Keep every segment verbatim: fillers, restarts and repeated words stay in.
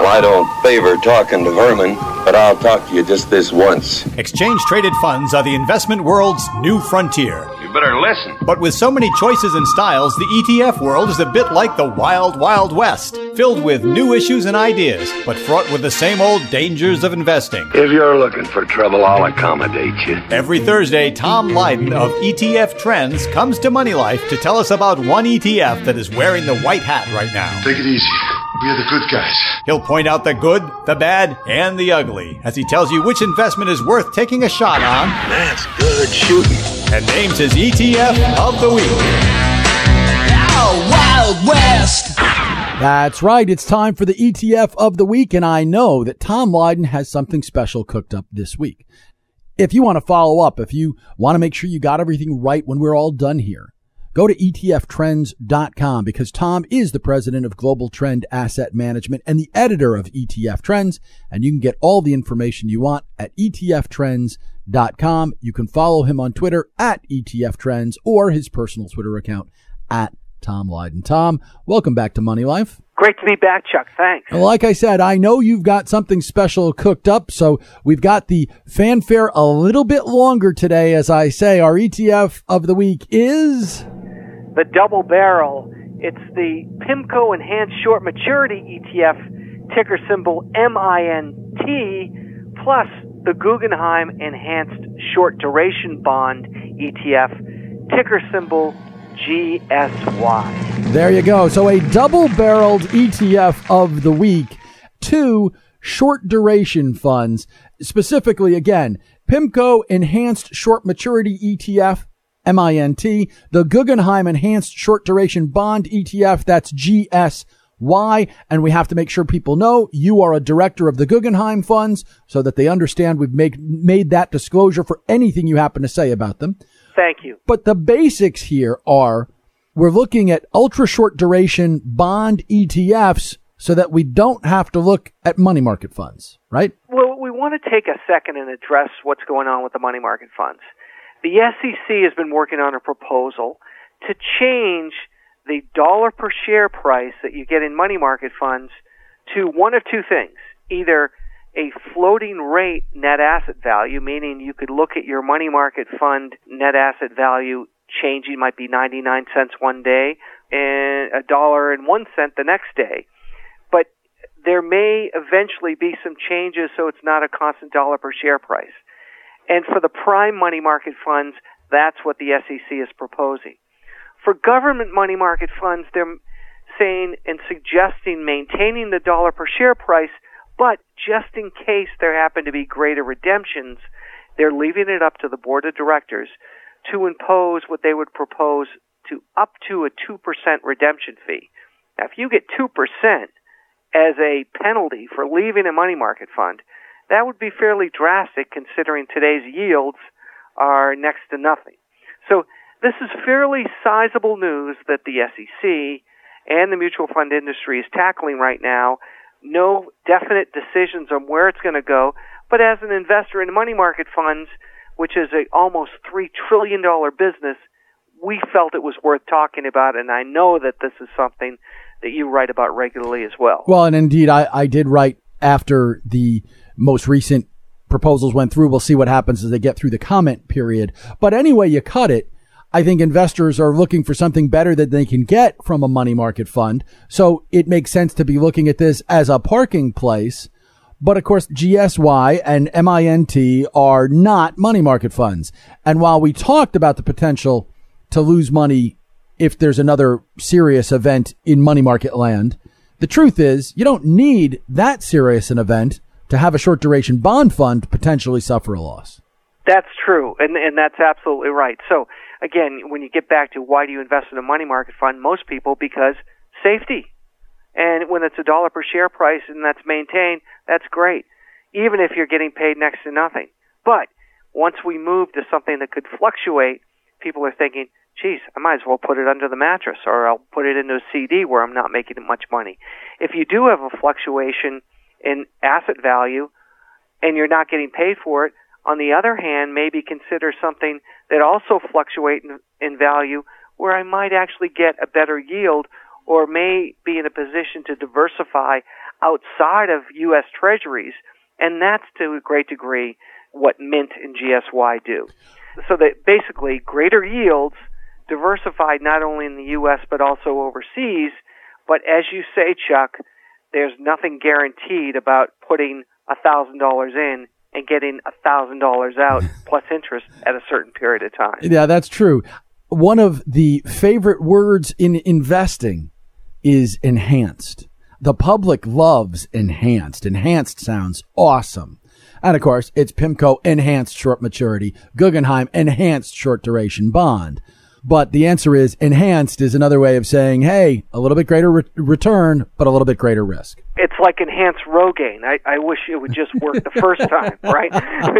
I don't favor talking to vermin, but I'll talk to you just this once. Exchange-traded funds are the investment world's new frontier. You better listen. But with so many choices and styles, the E T F world is a bit like the wild, wild west, filled with new issues and ideas, but fraught with the same old dangers of investing. If you're looking for trouble, I'll accommodate you. Every Thursday, Tom Lydon of E T F Trends comes to Money Life to tell us about one E T F that is wearing the white hat right now. Take it easy. We are the good guys. He'll point out the good, the bad, and the ugly as he tells you which investment is worth taking a shot on. That's good shooting. And names his E T F of the week. Oh, Wild West! That's right. It's time for the E T F of the week, and I know that Tom Lydon has something special cooked up this week. If you want to follow up, if you want to make sure you got everything right when we're all done here, go to E T F trends dot com because Tom is the president of Global Trend Asset Management and the editor of E T F Trends, and you can get all the information you want at E T F trends dot com. You can follow him on Twitter at E T F Trends or his personal Twitter account at Tom Lydon. Tom, welcome back to Money Life. Great to be back, Chuck. Thanks. Like I said, I know you've got something special cooked up, so we've got the fanfare a little bit longer today. As I say, our E T F of the week is the double barrel. It's the PIMCO Enhanced Short Maturity E T F, ticker symbol M I N T, plus the Guggenheim Enhanced Short Duration Bond E T F, ticker symbol G S Y. There you go. So a double-barreled E T F of the week. Two short duration funds. Specifically, again, PIMCO Enhanced Short Maturity E T F, M I N T. The Guggenheim Enhanced Short Duration Bond E T F, that's G S Y. And we have to make sure people know you are a director of the Guggenheim funds so that they understand we've make, made that disclosure for anything you happen to say about them. Thank you. But the basics here are we're looking at ultra short duration bond E T Fs so that we don't have to look at money market funds, right? Well, we want to take a second and address what's going on with the money market funds. The S E C has been working on a proposal to change the dollar per share price that you get in money market funds to one of two things. Either a floating rate net asset value, meaning you could look at your money market fund net asset value changing, might be ninety-nine cents one day and a dollar and one cent the next day. But there may eventually be some changes so it's not a constant dollar per share price. And for the prime money market funds, that's what the S E C is proposing. For government money market funds, they're saying and suggesting maintaining the dollar per share price, but just in case there happen to be greater redemptions, they're leaving it up to the board of directors to impose what they would propose to up to a two percent redemption fee. Now, if you get two percent as a penalty for leaving a money market fund, that would be fairly drastic considering today's yields are next to nothing. So this is fairly sizable news that the S E C and the mutual fund industry is tackling right now. No definite decisions on where it's going to go, but as an investor in money market funds, which is a almost three trillion dollars business, we felt it was worth talking about, and I know that this is something that you write about regularly as well. Well, and indeed, I, I did write after the most recent proposals went through. We'll see what happens as they get through the comment period. But anyway you cut it, I think investors are looking for something better that they can get from a money market fund. So it makes sense to be looking at this as a parking place. But of course, G S Y and M I N T are not money market funds. And while we talked about the potential to lose money if there's another serious event in money market land, the truth is you don't need that serious an event to have a short duration bond fund potentially suffer a loss. That's true, and and that's absolutely right. So again, when you get back to why do you invest in a money market fund, most people, because safety. And when it's a dollar per share price and that's maintained, that's great, even if you're getting paid next to nothing. But once we move to something that could fluctuate, people are thinking, geez, I might as well put it under the mattress, or I'll put it into a C D where I'm not making much money. If you do have a fluctuation in asset value and you're not getting paid for it, on the other hand, maybe consider something that also fluctuates in, in value where I might actually get a better yield or may be in a position to diversify outside of U S Treasuries, and that's to a great degree what Mint and G S Y do. So that basically greater yields, diversified not only in the U S but also overseas, but as you say, Chuck, there's nothing guaranteed about putting one thousand dollars in and getting one thousand dollars out plus interest at a certain period of time. Yeah, that's true. One of the favorite words in investing is enhanced. The public loves enhanced. Enhanced sounds awesome. And of course, it's PIMCO Enhanced Short Maturity, Guggenheim Enhanced Short Duration Bond. But the answer is enhanced is another way of saying, hey, a little bit greater re- return, but a little bit greater risk. It's like enhanced Rogaine. I, I wish it would just work the first time, right?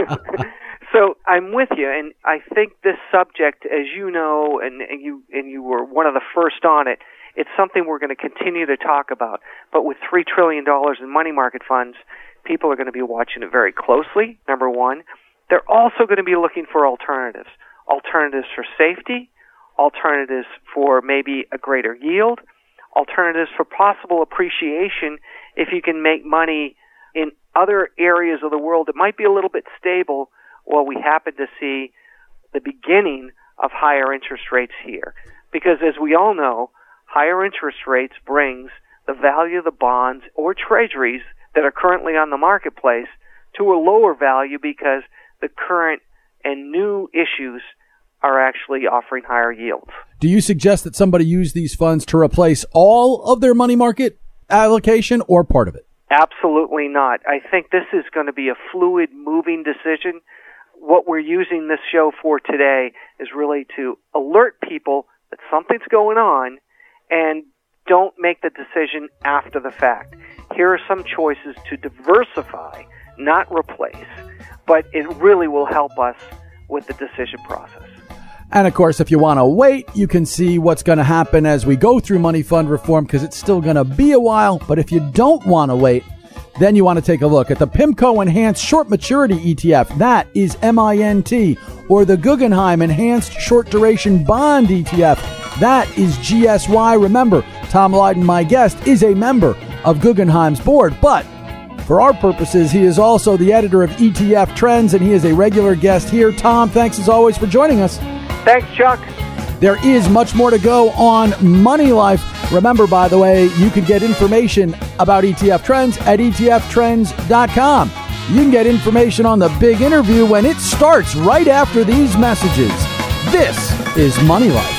So I'm with you, and I think this subject, as you know, and, and you and you were one of the first on it, it's something we're going to continue to talk about. But with three trillion dollars in money market funds, people are going to be watching it very closely, number one. They're also going to be looking for alternatives. Alternatives for safety, alternatives for maybe a greater yield, alternatives for possible appreciation if you can make money in other areas of the world that might be a little bit stable while we happen to see the beginning of higher interest rates here. Because as we all know, higher interest rates brings the value of the bonds or treasuries that are currently on the marketplace to a lower value because the current and new issues are actually offering higher yields. Do you suggest that somebody use these funds to replace all of their money market allocation or part of it? Absolutely not. I think this is going to be a fluid, moving decision. What we're using this show for today is really to alert people that something's going on and don't make the decision after the fact. Here are some choices to diversify, not replace, but it really will help us with the decision process. And of course, if you want to wait, you can see what's going to happen as we go through money fund reform because it's still going to be a while. But if you don't want to wait, then you want to take a look at the PIMCO Enhanced Short Maturity E T F. That is M I N T. Or the Guggenheim Enhanced Short Duration Bond E T F. That is G S Y. Remember, Tom Lydon, my guest, is a member of Guggenheim's board. But for our purposes, he is also the editor of E T F Trends, and he is a regular guest here. Tom, thanks as always for joining us. Thanks, Chuck. There is much more to go on Money Life. Remember, by the way, you can get information about E T F Trends at E T F trends dot com. You can get information on the big interview when it starts right after these messages. This is Money Life.